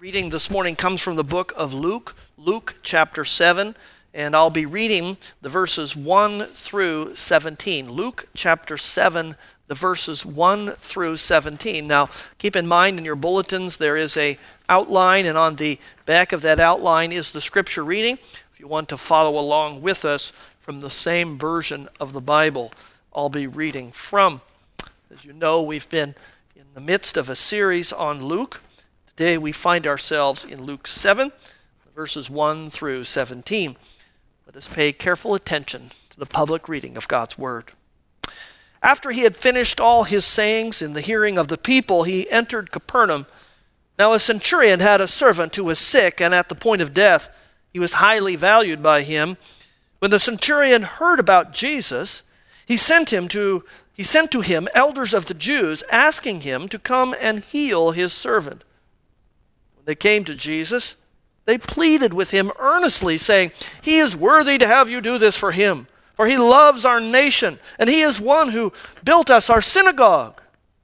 reading this morning comes from the book of Luke chapter 7, and I'll be reading the verses 1 through 17. Luke chapter 7, the verses 1 through 17. Now, keep in mind in your bulletins there is an outline, and on the back of that outline is the scripture reading. If you want to follow along with us from the same version of the Bible I'll be reading from. As you know, we've been in the midst of a series on Luke. Today we find ourselves in Luke 7, verses 1 through 17. Let us pay careful attention to the public reading of God's Word. After he had finished all his sayings in the hearing of the people, he entered Capernaum. Now a centurion had a servant who was sick and at the point of death. He was highly valued by him. When the centurion heard about Jesus, he sent to him elders of the Jews, asking him to come and heal his servant. When they came to Jesus, they pleaded with him earnestly, saying, "He is worthy to have you do this for him, for he loves our nation, and he is one who built us our synagogue."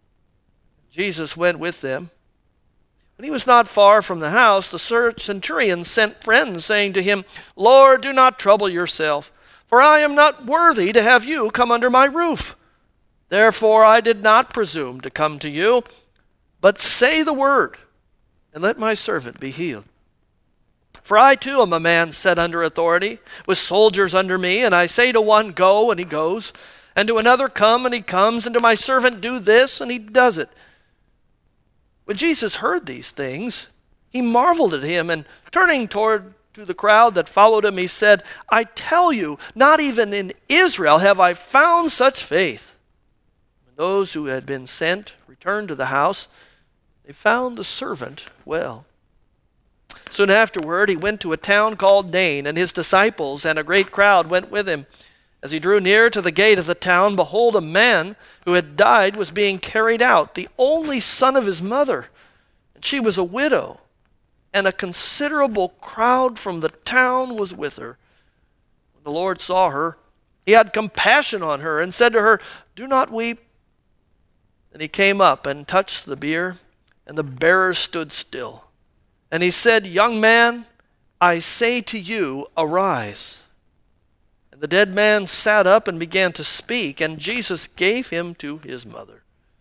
Jesus went with them. When he was not far from the house, the centurion sent friends, saying to him, "Lord, do not trouble yourself, for I am not worthy to have you come under my roof. Therefore I did not presume to come to you, but say the word, and let my servant be healed. For I too am a man set under authority, with soldiers under me, and I say to one, 'Go,' and he goes, and to another, 'Come,' and he comes, and to my servant, 'Do this,' and he does it." When Jesus heard these things, he marveled at him, and turning to the crowd that followed him, he said, "I tell you, not even in Israel have I found such faith." When those who had been sent returned to the house, they found the servant well. Soon afterward, he went to a town called Nain, and his disciples and a great crowd went with him. As he drew near to the gate of the town, behold, a man who had died was being carried out, the only son of his mother, and she was a widow, and a considerable crowd from the town was with her. When the Lord saw her, he had compassion on her and said to her, "Do not weep." Then he came up and touched the bier, and the bearer stood still. And he said, "Young man, I say to you, arise." And the dead man sat up and began to speak, and Jesus gave him to his mother.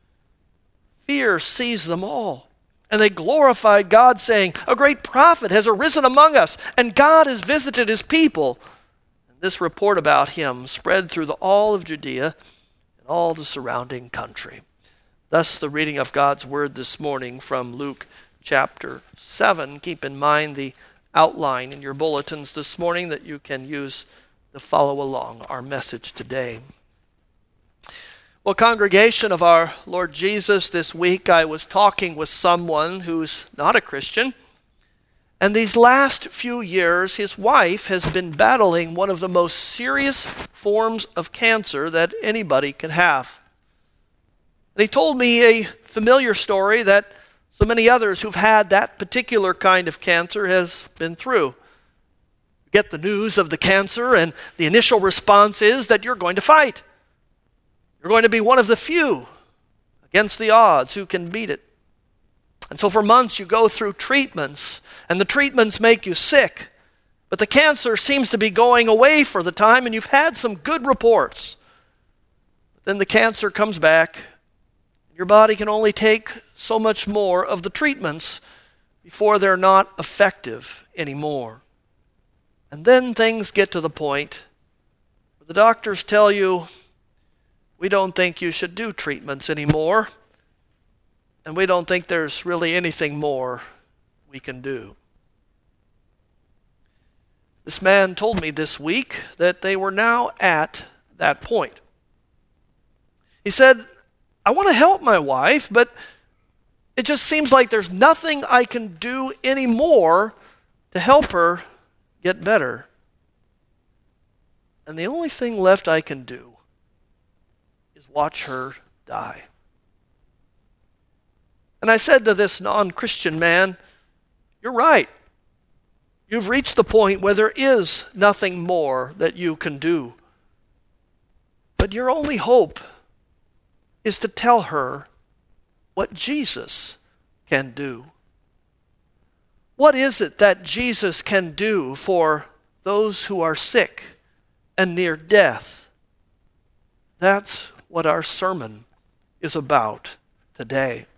Fear seized them all, and they glorified God, saying, "A great prophet has arisen among us, and God has visited his people." And this report about him spread through all of Judea and all the surrounding country. Thus the reading of God's Word this morning from Luke chapter 7. Keep in mind the outline in your bulletins this morning that you can use to follow along our message today. Well, congregation of our Lord Jesus, this week I was talking with someone who's not a Christian, and these last few years his wife has been battling one of the most serious forms of cancer that anybody can have. And he told me a familiar story that so many others who've had that particular kind of cancer has been through. You get the news of the cancer, and the initial response is that you're going to fight. You're going to be one of the few against the odds who can beat it. And so for months you go through treatments, and the treatments make you sick. But the cancer seems to be going away for the time, and you've had some good reports. But then the cancer comes back. Your body can only take so much more of the treatments before they're not effective anymore. And then things get to the point where the doctors tell you, "We don't think you should do treatments anymore, and we don't think there's really anything more we can do." This man told me this week that they were now at that point. He said, "I want to help my wife, but it just seems like there's nothing I can do anymore to help her get better. And the only thing left I can do is watch her die." And I said to this non-Christian man, "You're right. You've reached the point where there is nothing more that you can do. But your only hope is to tell her what Jesus can do. What is it that Jesus can do for those who are sick and near death? That's what our sermon is about today.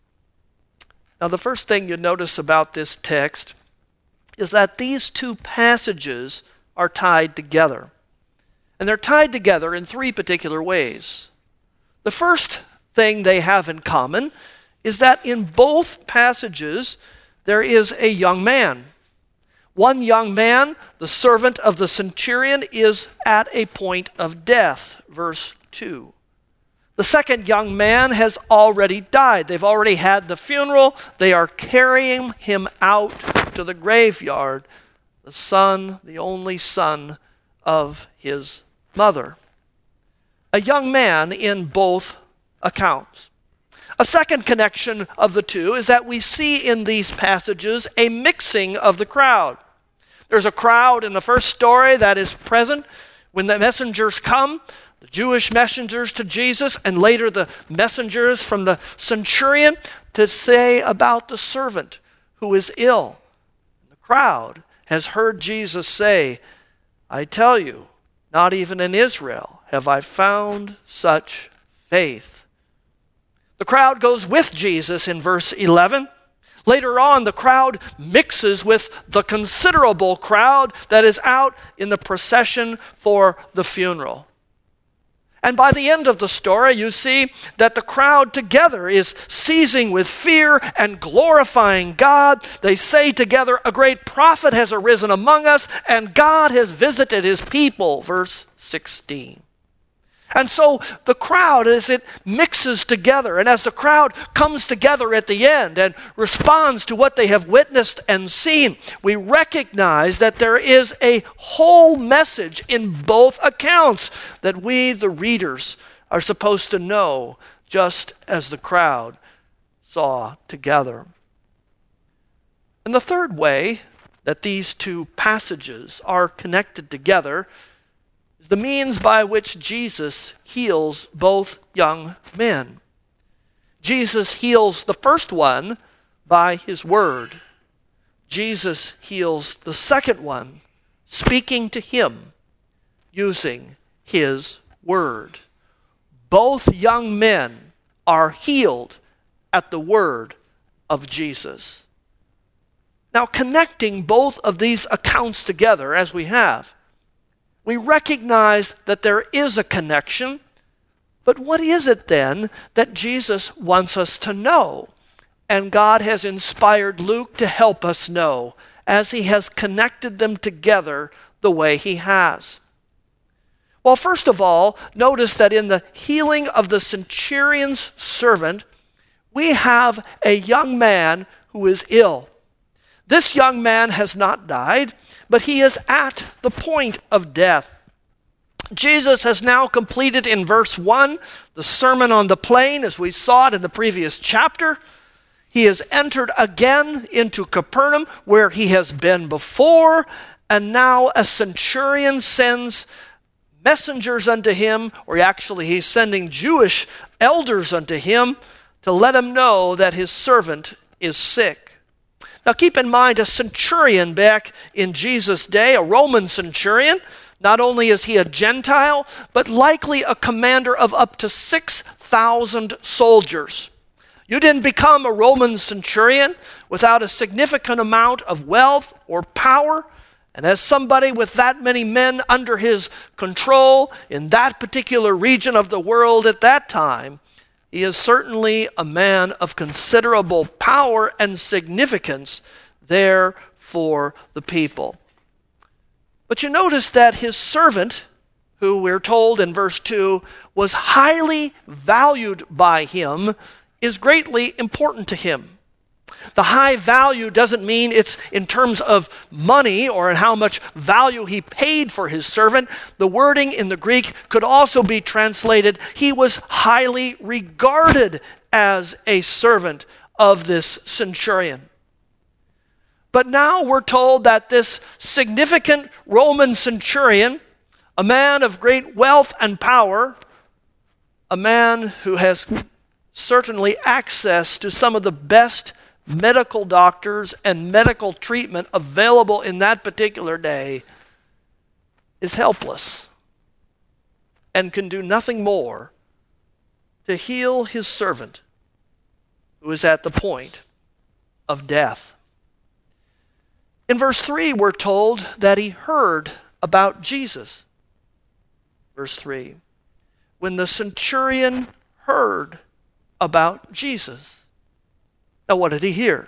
Now, the first thing you notice about this text is that these two passages are tied together. And they're tied together in three particular ways. The first thing they have in common is that in both passages there is a young man. One young man, the servant of the centurion, is at a point of death, verse 2. The second young man has already died. They've already had the funeral. They are carrying him out to the graveyard, the son, the only son of his mother. A young man in both accounts. A second connection of the two is that we see in these passages a mixing of the crowd. There's a crowd in the first story that is present when the messengers come, the Jewish messengers to Jesus, and later the messengers from the centurion to say about the servant who is ill. The crowd has heard Jesus say, I tell you, not even in Israel have I found such faith. The crowd goes with Jesus in verse 11. Later on, the crowd mixes with the considerable crowd that is out in the procession for the funeral. And by the end of the story, you see that the crowd together is seizing with fear and glorifying God. They say together, a great prophet has arisen among us, and God has visited his people, verse 16. And so the crowd, as it mixes together, and as the crowd comes together at the end and responds to what they have witnessed and seen, we recognize that there is a whole message in both accounts that we, the readers, are supposed to know, just as the crowd saw together. And the third way that these two passages are connected together the means by which Jesus heals both young men. Jesus heals the first one by his word. Jesus heals the second one, speaking to him, using his word. Both young men are healed at the word of Jesus. Now, connecting both of these accounts together, as we have, we recognize that there is a connection, but what is it then that Jesus wants us to know? And God has inspired Luke to help us know as he has connected them together the way he has. Well, first of all, notice that in the healing of the centurion's servant, we have a young man who is ill. This young man has not died, but he is at the point of death. Jesus has now completed in verse 1 the Sermon on the Plain as we saw it in the previous chapter. He has entered again into Capernaum where he has been before, and now a centurion sends messengers unto him, or actually he's sending Jewish elders unto him to let him know that his servant is sick. Now keep in mind, a centurion back in Jesus' day, a Roman centurion, not only is he a Gentile, but likely a commander of up to 6,000 soldiers. You didn't become a Roman centurion without a significant amount of wealth or power. And as somebody with that many men under his control in that particular region of the world at that time, he is certainly a man of considerable power and significance there for the people. But you notice that his servant, who we're told in verse 2 was highly valued by him, is greatly important to him. The high value doesn't mean it's in terms of money or in how much value he paid for his servant. The wording in the Greek could also be translated, he was highly regarded as a servant of this centurion. But now we're told that this significant Roman centurion, a man of great wealth and power, a man who has certainly access to some of the best medical doctors and medical treatment available in that particular day, is helpless and can do nothing more to heal his servant who is at the point of death. In verse 3, we're told that he heard about Jesus. Verse 3, when the centurion heard about Jesus. Now, what did he hear?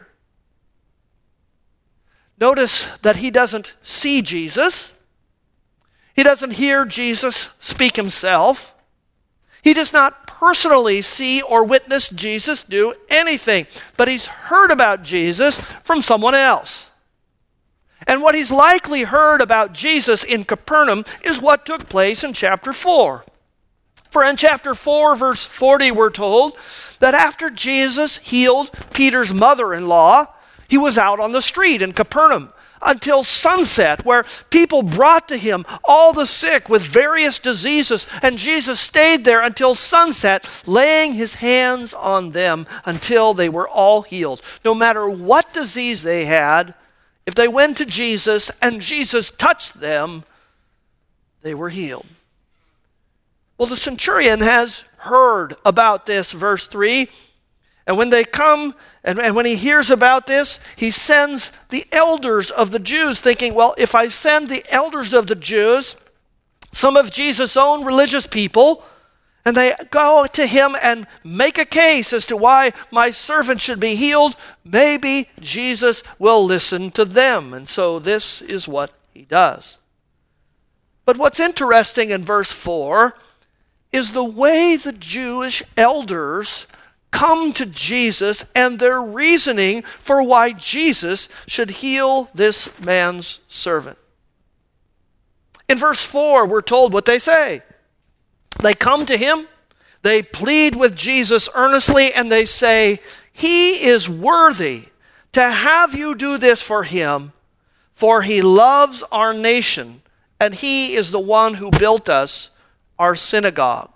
Notice that he doesn't see Jesus. He doesn't hear Jesus speak himself. He does not personally see or witness Jesus do anything, but he's heard about Jesus from someone else. And what he's likely heard about Jesus in Capernaum is what took place in chapter 4. For in chapter 4, verse 40, we're told that after Jesus healed Peter's mother-in-law, he was out on the street in Capernaum until sunset, where people brought to him all the sick with various diseases, and Jesus stayed there until sunset, laying his hands on them until they were all healed. No matter what disease they had, if they went to Jesus and Jesus touched them, they were healed. Well, the centurion has heard about this, verse 3. And when they come, and when he hears about this, he sends the elders of the Jews, thinking, well, if I send the elders of the Jews, some of Jesus' own religious people, and they go to him and make a case as to why my servant should be healed, maybe Jesus will listen to them. And so this is what he does. But what's interesting in verse 4 is the way the Jewish elders come to Jesus and their reasoning for why Jesus should heal this man's servant. In verse 4, we're told what they say. They come to him, they plead with Jesus earnestly, and they say, he is worthy to have you do this for him, for he loves our nation, and he is the one who built us our synagogue.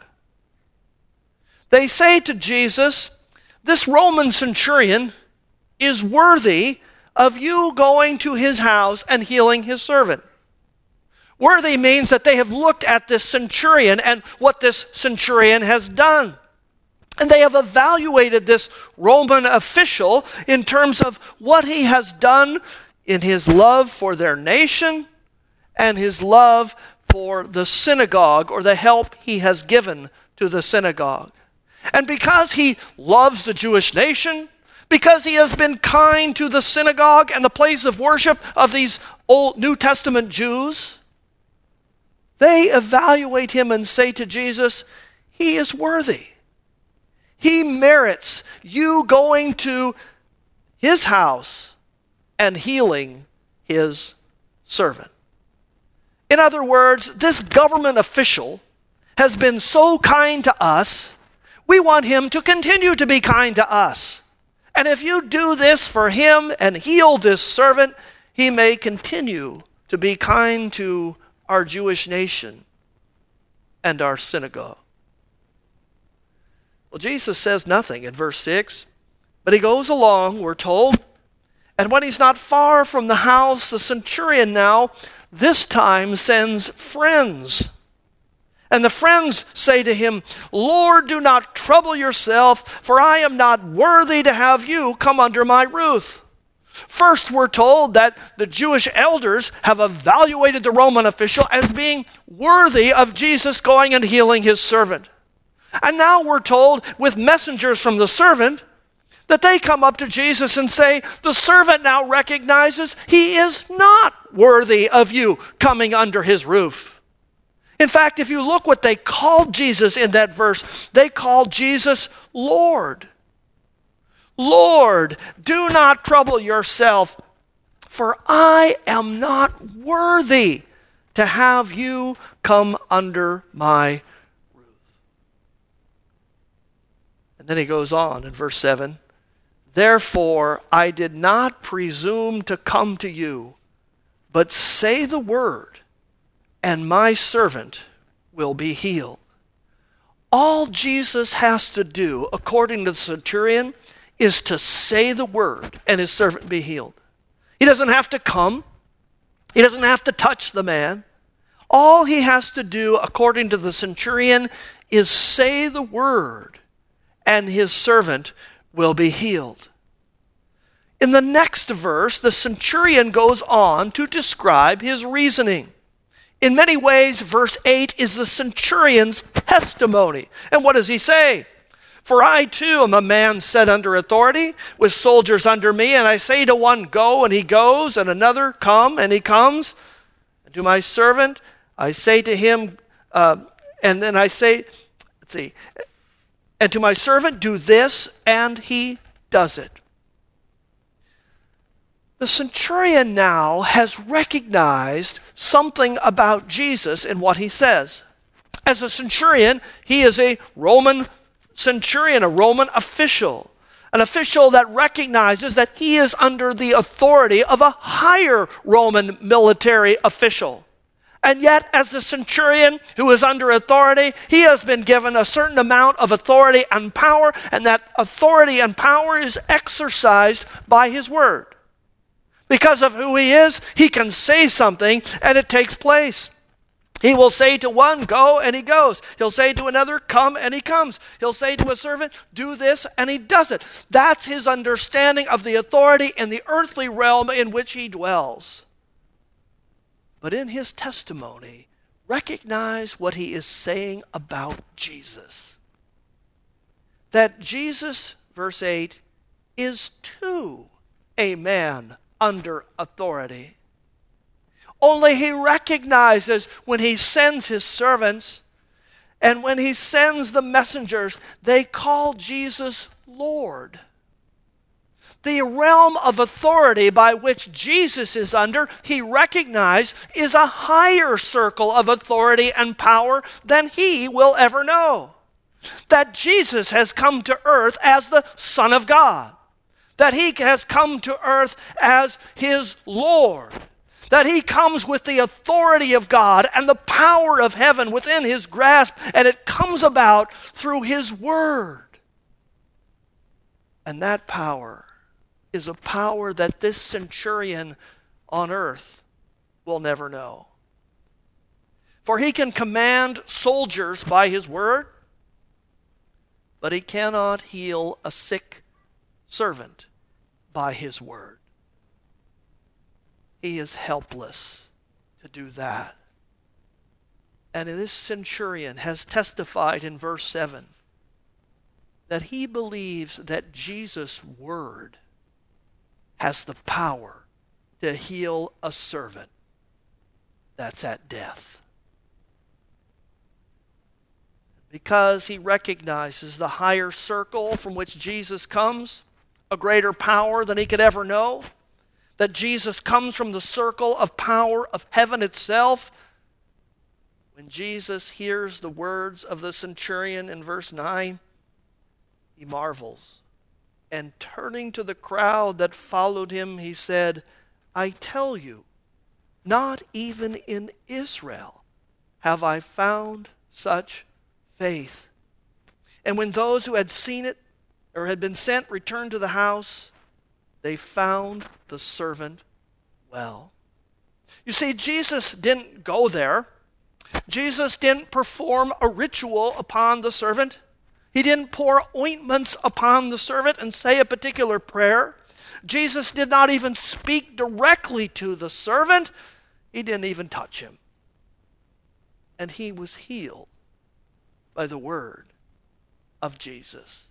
They say to Jesus, this Roman centurion is worthy of you going to his house and healing his servant. Worthy means that they have looked at this centurion and what this centurion has done. And they have evaluated this Roman official in terms of what he has done in his love for their nation and his love for the synagogue, or the help he has given to the synagogue. And because he loves the Jewish nation, because he has been kind to the synagogue and the place of worship of these Old New Testament Jews, they evaluate him and say to Jesus, he is worthy. He merits you going to his house and healing his servant. In other words, this government official has been so kind to us, we want him to continue to be kind to us. And if you do this for him and heal this servant, he may continue to be kind to our Jewish nation and our synagogue. Well, Jesus says nothing in verse 6, but he goes along, we're told, and when he's not far from the house, the centurion now this time sends friends. And the friends say to him, Lord, do not trouble yourself, for I am not worthy to have you come under my roof. First, we're told that the Jewish elders have evaluated the Roman official as being worthy of Jesus going and healing his servant. And now we're told, with messengers from the servant, that they come up to Jesus and say, the servant now recognizes he is not worthy of you coming under his roof. In fact, if you look what they called Jesus in that verse, they called Jesus Lord. Lord, do not trouble yourself, for I am not worthy to have you come under my roof. And then he goes on in verse 7, therefore I did not presume to come to you, but say the word, and my servant will be healed. All Jesus has to do, according to the centurion, is to say the word and his servant be healed. He doesn't have to come. He doesn't have to touch the man. All he has to do, according to the centurion, is say the word and his servant will be healed. In the next verse, the centurion goes on to describe his reasoning. In many ways, verse 8 is the centurion's testimony. And what does he say? For I too am a man set under authority, with soldiers under me, and I say to one, go, and he goes, and another, come, and he comes. And to my servant, I say to him, and to my servant, do this, and he does it. The centurion now has recognized something about Jesus in what he says. As a centurion, he is a Roman centurion, a Roman official, an official that recognizes that he is under the authority of a higher Roman military official. And yet, as a centurion who is under authority, he has been given a certain amount of authority and power, and that authority and power is exercised by his word. Because of who he is, he can say something and it takes place. He will say to one, go, and he goes. He'll say to another, come, and he comes. He'll say to a servant, do this, and he does it. That's his understanding of the authority in the earthly realm in which he dwells. But in his testimony, recognize what he is saying about Jesus. That Jesus, verse 8, is too a man under authority. Only he recognizes when he sends his servants and when he sends the messengers, they call Jesus Lord. The realm of authority by which Jesus is under, he recognized, is a higher circle of authority and power than he will ever know. That Jesus has come to earth as the Son of God. That he has come to earth as his Lord. That he comes with the authority of God and the power of heaven within his grasp, and it comes about through his word. And that power is a power that this centurion on earth will never know. For he can command soldiers by his word, but he cannot heal a sick servant by his word. He is helpless to do that. And this centurion has testified in verse 7 that he believes that Jesus' word has the power to heal a servant that's at death. Because he recognizes the higher circle from which Jesus comes, a greater power than he could ever know, that Jesus comes from the circle of power of heaven itself. When Jesus hears the words of the centurion in verse 9, he marvels. And turning to the crowd that followed him, he said, I tell you, not even in Israel have I found such faith. And when those who had seen it or had been sent returned to the house, they found the servant well. You see, Jesus didn't go there. Jesus didn't perform a ritual upon the servant. He didn't pour ointments upon the servant and say a particular prayer. Jesus did not even speak directly to the servant. He didn't even touch him. And he was healed by the word of Jesus.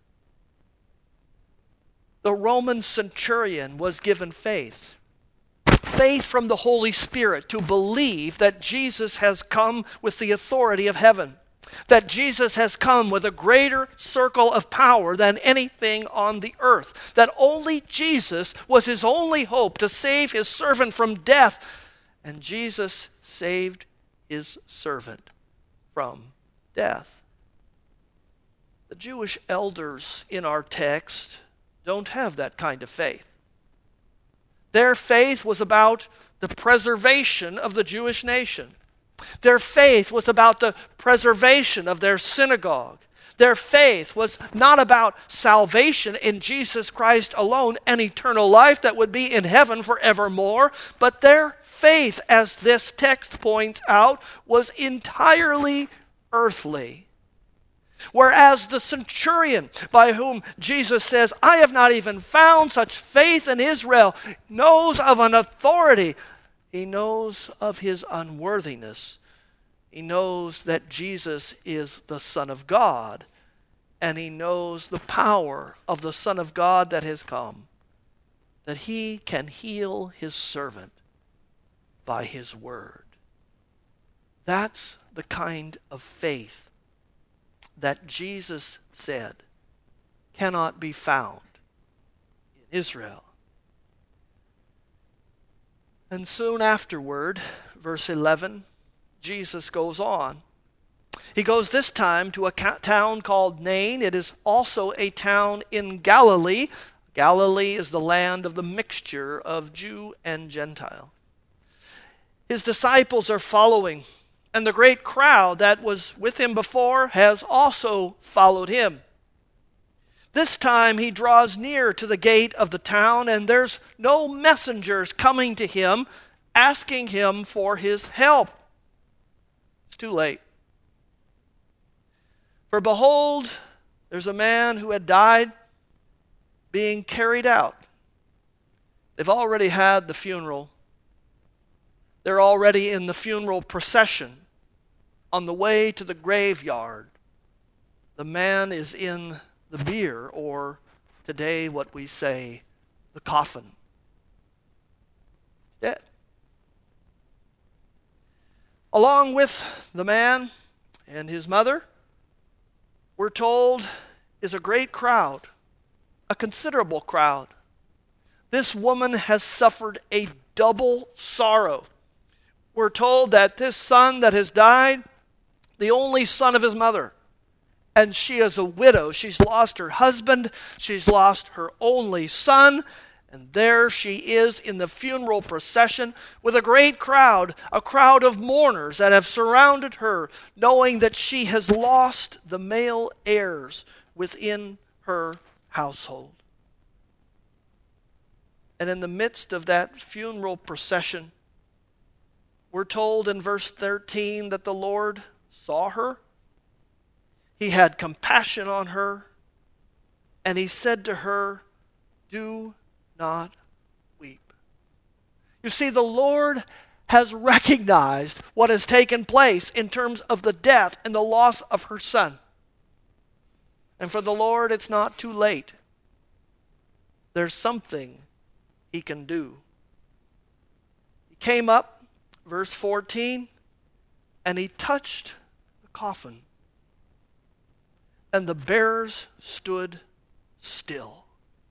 The Roman centurion was given faith. Faith from the Holy Spirit to believe that Jesus has come with the authority of heaven. That Jesus has come with a greater circle of power than anything on the earth. That only Jesus was his only hope to save his servant from death. And Jesus saved his servant from death. The Jewish elders in our text don't have that kind of faith. Their faith was about the preservation of the Jewish nation. Their faith was about the preservation of their synagogue. Their faith was not about salvation in Jesus Christ alone and eternal life that would be in heaven forevermore, but their faith, as this text points out, was entirely earthly. Whereas the centurion, by whom Jesus says, I have not even found such faith in Israel, knows of an authority. He knows of his unworthiness. He knows that Jesus is the Son of God. And he knows the power of the Son of God that has come. That he can heal his servant by his word. That's the kind of faith that Jesus said cannot be found in Israel. And soon afterward, verse 11, Jesus goes on. He goes this time to a town called Nain. It is also a town in Galilee. Galilee is the land of the mixture of Jew and Gentile. His disciples are following, and the great crowd that was with him before has also followed him. This time he draws near to the gate of the town, and there's no messengers coming to him, asking him for his help. It's too late. For behold, there's a man who had died being carried out. They've already had the funeral. They're already in the funeral procession. On the way to the graveyard, the man is in the bier, or today what we say, the coffin. He's dead. Along with the man and his mother, we're told, is a great crowd, a considerable crowd. This woman has suffered a double sorrow. We're told that this son that has died, the only son of his mother, and she is a widow. She's lost her husband. She's lost her only son. And there she is in the funeral procession with a great crowd, a crowd of mourners that have surrounded her, knowing that she has lost the male heirs within her household. And in the midst of that funeral procession, we're told in verse 13 that the Lord saw her. He had compassion on her, and he said to her, "Do not weep." You see, the Lord has recognized what has taken place in terms of the death and the loss of her son. And for the Lord, it's not too late. There's something he can do. He came up, verse 14, and he touched the coffin. And the bearers stood still.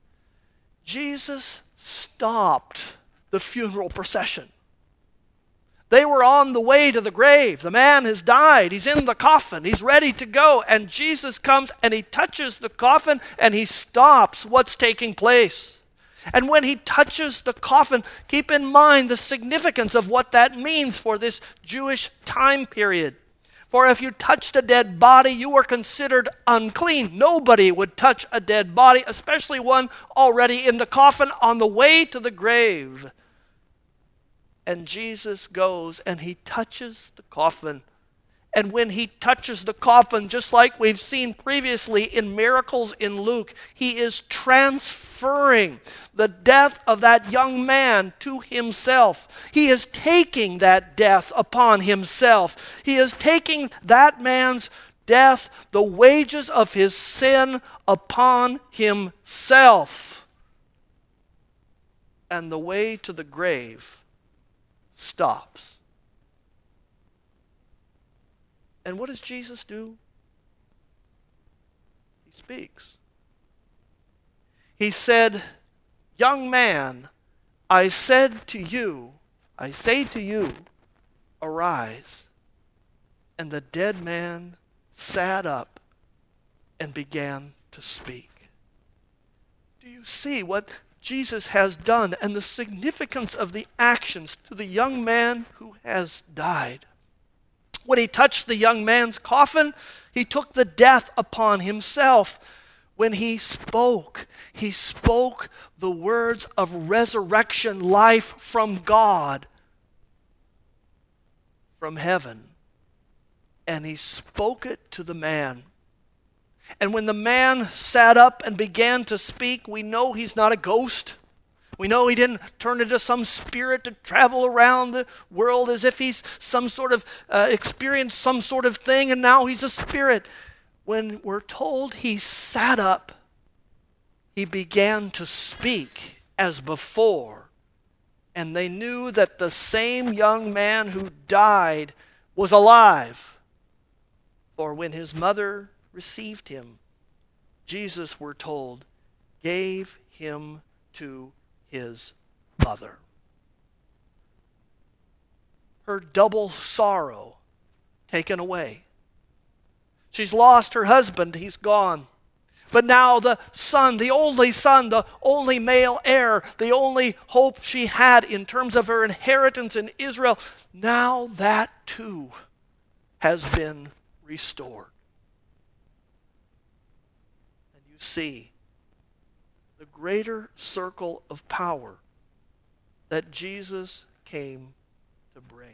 Jesus stopped the funeral procession. They were on the way to the grave. The man has died. He's in the coffin. He's ready to go. And Jesus comes and he touches the coffin and he stops what's taking place. And when he touches the coffin, keep in mind the significance of what that means for this Jewish time period. For if you touched a dead body, you were considered unclean. Nobody would touch a dead body, especially one already in the coffin on the way to the grave. And Jesus goes and he touches the coffin. And when he touches the coffin, just like we've seen previously in miracles in Luke, he is transferring the death of that young man to himself. He is taking that death upon himself. He is taking that man's death, the wages of his sin, upon himself. And the way to the grave stops. And what does Jesus do? He speaks. He said, "Young man, I say to you, arise." And the dead man sat up and began to speak. Do you see what Jesus has done and the significance of the actions to the young man who has died? When he touched the young man's coffin, he took the death upon himself. When he spoke the words of resurrection life from God, from heaven. And he spoke it to the man. And when the man sat up and began to speak, we know he's not a ghost. We know he didn't turn into some spirit to travel around the world as if he's some sort of experienced some sort of thing, and now he's a spirit. When we're told he sat up, he began to speak as before. And they knew that the same young man who died was alive. For when his mother received him, Jesus, we're told, gave him to his mother. Her double sorrow taken away. She's lost her husband, he's gone. But now the son, the only male heir, the only hope she had in terms of her inheritance in Israel, now that too has been restored. And you see the greater circle of power that Jesus came to bring.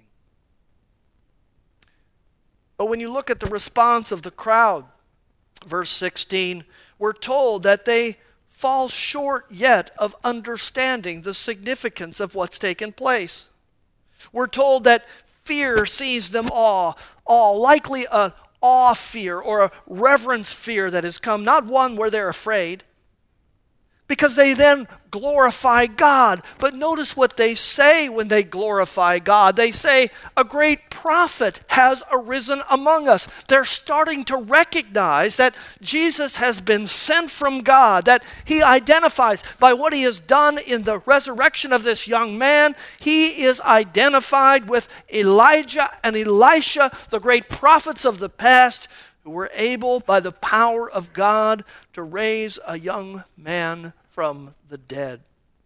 But when you look at the response of the crowd, verse 16, we're told that they fall short yet of understanding the significance of what's taken place. We're told that fear seized them all, likely an awe fear or a reverence fear that has come, not one where they're afraid, because they then glorify God. But notice what they say when they glorify God. They say, a great prophet has arisen among us. They're starting to recognize that Jesus has been sent from God, that he identifies by what he has done in the resurrection of this young man. He is identified with Elijah and Elisha, the great prophets of the past, who were able, by the power of God, to raise a young man from the dead.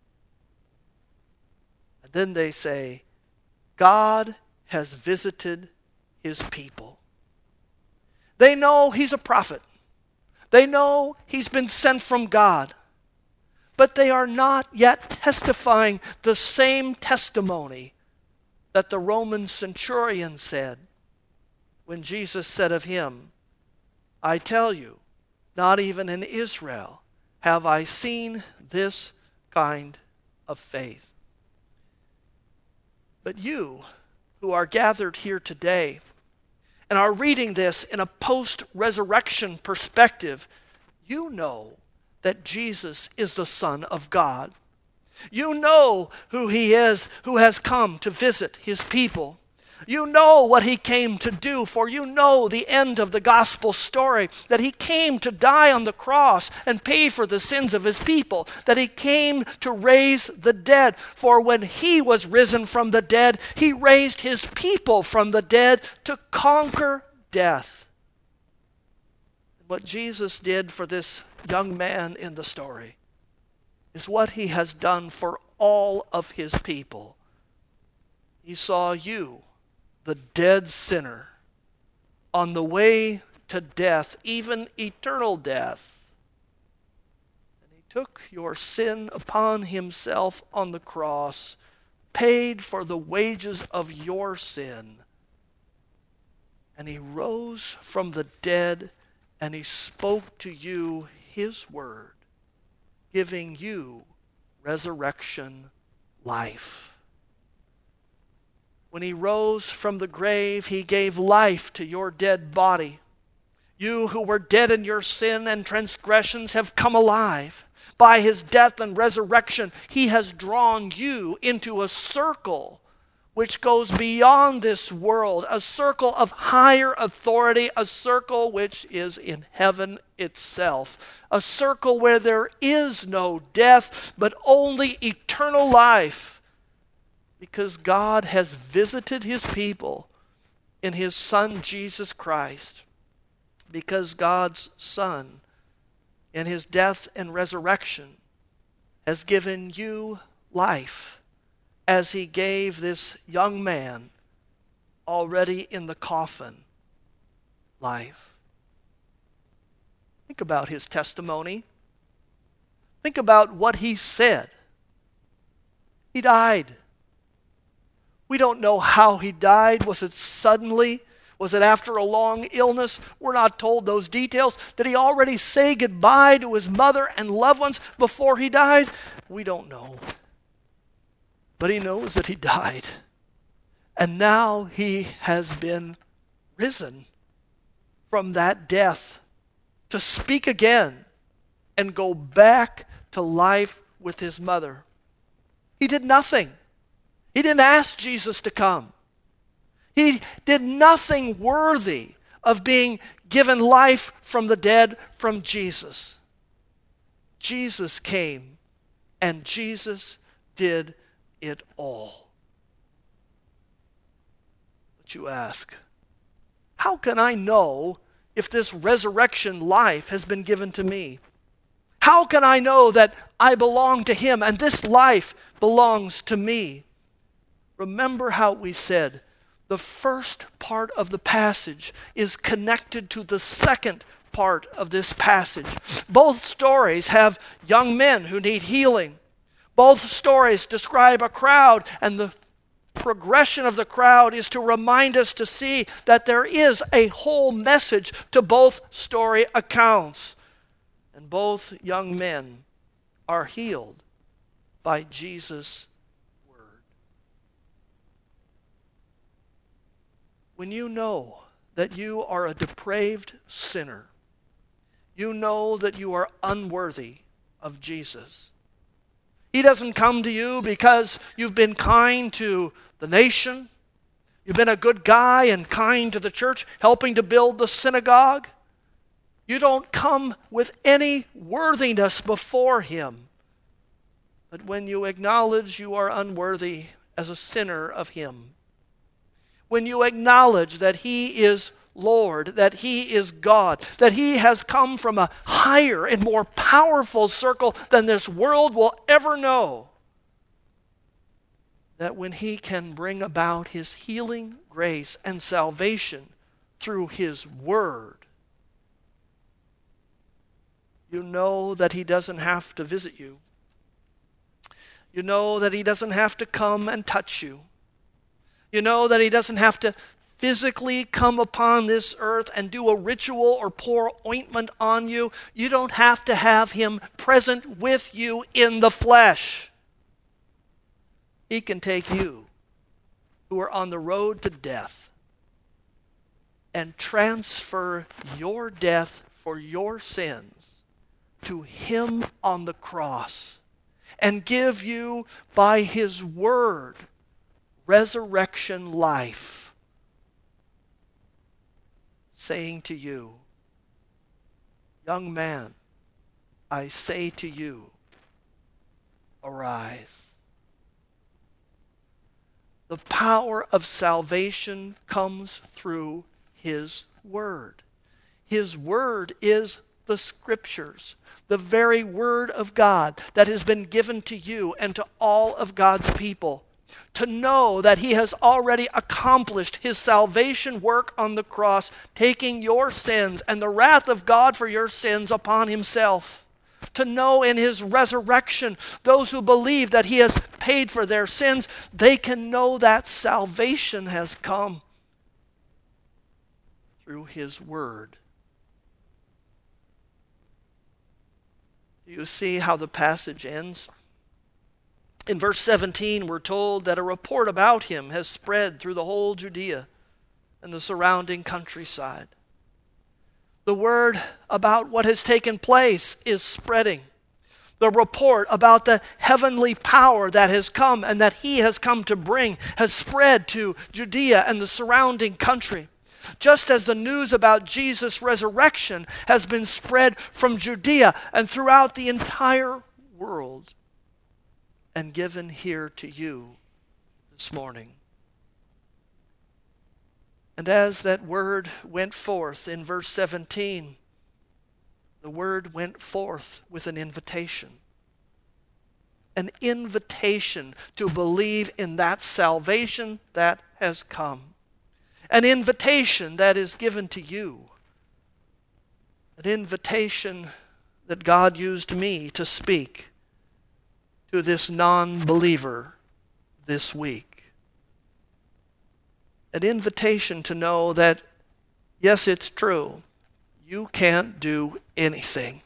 And then they say, God has visited his people. They know he's a prophet. They know he's been sent from God. But they are not yet testifying the same testimony that the Roman centurion said when Jesus said of him, I tell you, not even in Israel have I seen this kind of faith. But you who are gathered here today and are reading this in a post-resurrection perspective, you know that Jesus is the Son of God. You know who he is who has come to visit his people. You know what he came to do, for you know the end of the gospel story, that he came to die on the cross and pay for the sins of his people, that he came to raise the dead, for when he was risen from the dead, he raised his people from the dead to conquer death. What Jesus did for this young man in the story is what he has done for all of his people. He saw you, the dead sinner, on the way to death, even eternal death. And he took your sin upon himself on the cross, paid for the wages of your sin. And he rose from the dead, and he spoke to you his word, giving you resurrection life. When he rose from the grave, he gave life to your dead body. You who were dead in your sin and transgressions have come alive. By his death and resurrection, he has drawn you into a circle which goes beyond this world, a circle of higher authority, a circle which is in heaven itself, a circle where there is no death, but only eternal life. Because God has visited his people in his Son, Jesus Christ. Because God's Son, in his death and resurrection, has given you life, as he gave this young man already in the coffin life. Think about his testimony. Think about what he said. He died. We don't know how he died. Was it suddenly? Was it after a long illness? We're not told those details. Did he already say goodbye to his mother and loved ones before he died? We don't know. But he knows that he died. And now he has been risen from that death to speak again and go back to life with his mother. He did nothing. He didn't ask Jesus to come. He did nothing worthy of being given life from the dead from Jesus. Jesus came and Jesus did it all. But you ask, how can I know if this resurrection life has been given to me? How can I know that I belong to him and this life belongs to me? Remember how we said the first part of the passage is connected to the second part of this passage. Both stories have young men who need healing. Both stories describe a crowd, and the progression of the crowd is to remind us to see that there is a whole message to both story accounts. And both young men are healed by Jesus' word. When you know that you are a depraved sinner, you know that you are unworthy of Jesus. He doesn't come to you because you've been kind to the nation. You've been a good guy and kind to the church, helping to build the synagogue. You don't come with any worthiness before him. But when you acknowledge you are unworthy as a sinner of him, when you acknowledge that he is Lord, that he is God, that he has come from a higher and more powerful circle than this world will ever know, that when he can bring about his healing grace and salvation through his word, you know that he doesn't have to visit you. You know that he doesn't have to come and touch you. You know that he doesn't have to physically come upon this earth and do a ritual or pour ointment on you. You don't have to have him present with you in the flesh. He can take you, who are on the road to death, and transfer your death for your sins to him on the cross, and give you by his word resurrection life, saying to you, young man, I say to you, arise. The power of salvation comes through his word. His word is the Scriptures, the very word of God that has been given to you and to all of God's people. To know that he has already accomplished his salvation work on the cross, taking your sins and the wrath of God for your sins upon himself. To know in his resurrection, those who believe that he has paid for their sins, they can know that salvation has come through his word. Do you see how the passage ends? In verse 17, we're told that a report about him has spread through the whole Judea and the surrounding countryside. The word about what has taken place is spreading. The report about the heavenly power that has come and that he has come to bring has spread to Judea and the surrounding country. Just as the news about Jesus' resurrection has been spread from Judea and throughout the entire world and given here to you this morning. And as that word went forth in verse 17, the word went forth with an invitation. An invitation to believe in that salvation that has come. an invitation that is given to you, an invitation that God used me to speak to this non-believer this week. An invitation to know that, yes, it's true, you can't do anything.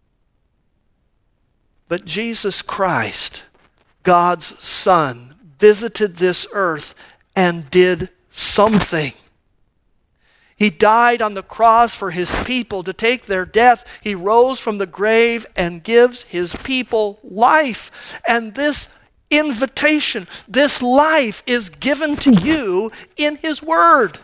But Jesus Christ, God's Son, visited this earth and did something. He died on the cross for his people to take their death. He rose from the grave and gives his people life. And this invitation, this life is given to you in his word.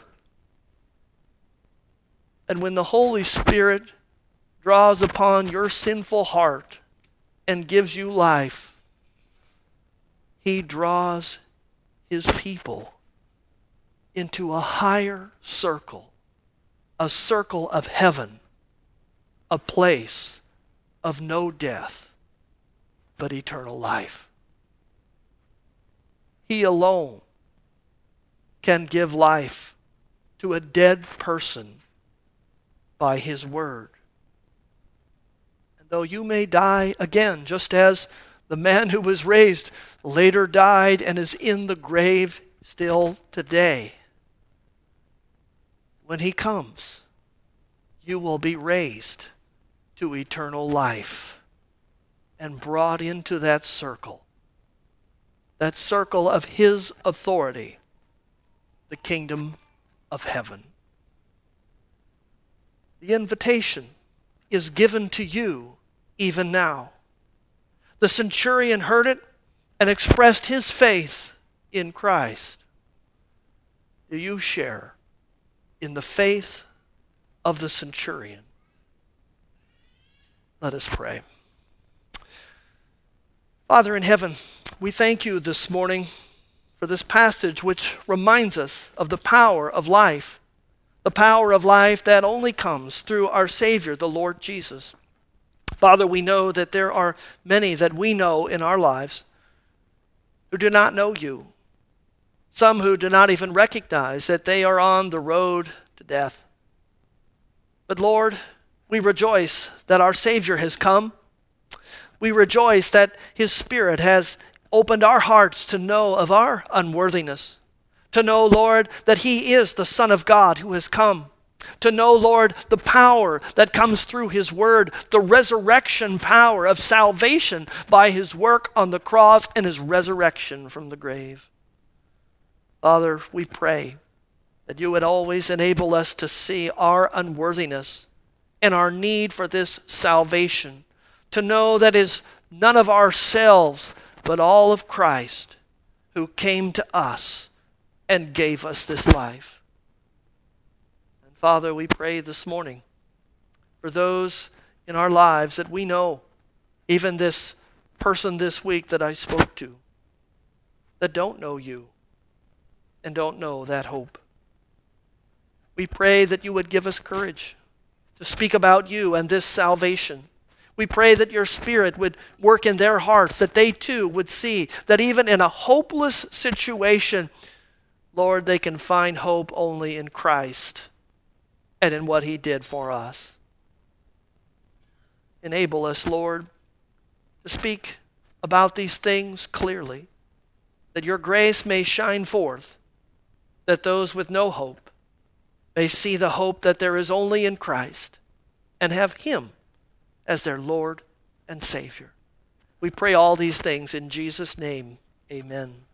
And when the Holy Spirit draws upon your sinful heart and gives you life, he draws his people into a higher circle, a circle of heaven, a place of no death, but eternal life. He alone can give life to a dead person by his word. And though you may die again, just as the man who was raised later died and is in the grave still today, when he comes, you will be raised to eternal life and brought into that circle of his authority, the kingdom of heaven. The invitation is given to you even now. The centurion heard it and expressed his faith in Christ. Do you share in the faith of the centurion? Let us pray. Father in heaven, we thank you this morning for this passage which reminds us of the power of life. The power of life that only comes through our Savior, the Lord Jesus. Father, we know that there are many that we know in our lives who do not know you. Some who do not even recognize that they are on the road to death. But Lord, we rejoice that our Savior has come. We rejoice that his Spirit has opened our hearts to know of our unworthiness. To know, Lord, that he is the Son of God who has come. To know, Lord, the power that comes through his word, the resurrection power of salvation by his work on the cross and his resurrection from the grave. Father, we pray that you would always enable us to see our unworthiness and our need for this salvation. To know that it is none of ourselves, but all of Christ who came to us and gave us this life. And Father, we pray this morning for those in our lives that we know, even this person this week that I spoke to, that don't know you and don't know that hope. We pray that you would give us courage to speak about you and this salvation. We pray that your Spirit would work in their hearts, that they too would see that even in a hopeless situation, Lord, they can find hope only in Christ and in what he did for us. Enable us, Lord, to speak about these things clearly, that your grace may shine forth, that those with no hope may see the hope that there is only in Christ and have him as their Lord and Savior. We pray all these things in Jesus' name. Amen.